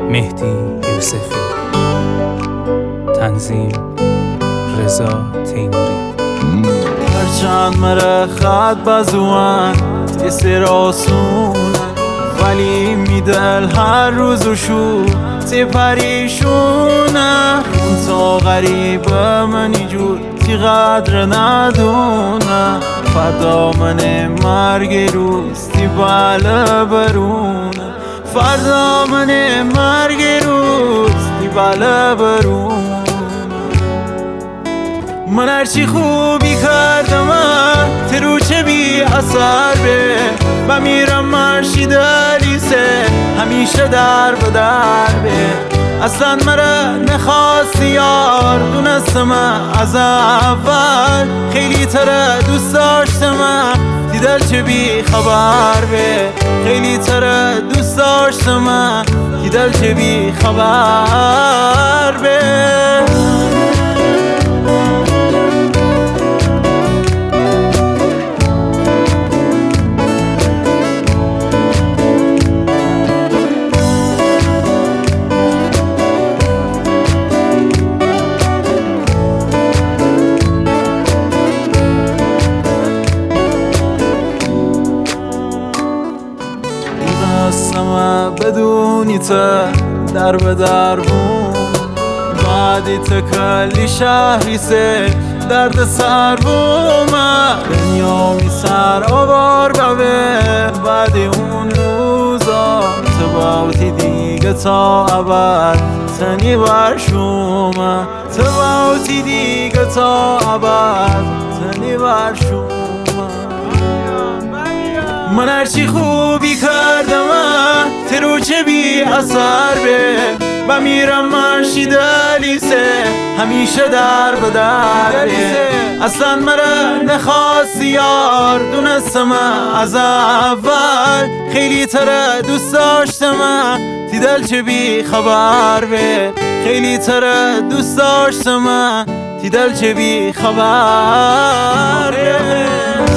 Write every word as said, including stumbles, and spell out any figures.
مهدی یوسفی. تنظیم رضا تیموری. هرچند مره خط بزوان تیسر آسونه، ولی میدل هر روز و شو تی پریشونه. تا غریب منی جور تی قدر ندونه، فردا من مرگ روز تی بله برونه. فردا من مرگ روز تی بله برونه. من هرچی خوبی کردم ترو چه بی اثر به و میرم مرشی دلیسه همیشه در به در به. اصلا مرا نخواستی یار، دونستم از اول خیلی تره دوست داشتم تی دل چه بی خبر به. خیلی تره دوست داشتم تی دل چه بی خبر به. دستم بدونی تا در به در بون، بعدی تا کلی شهری سه درد سر بومه. دنیا می سر آوار ببه بعد اون روزا تو باوتی دیگه تا ابد تنی برشومه. تو باوتی دیگه تا ابد تنی برشومه. من هرچی خوبی کردم ترو چه بی اثر به و میرم مرشی دلیسه همیشه در به در به. اصلا مرا نخواستی یار، دونستم از اول خیلی تره دوست داشتم تی دل چه بی خبر به. خیلی تره دوست داشتم تی دل چه بی خبر به.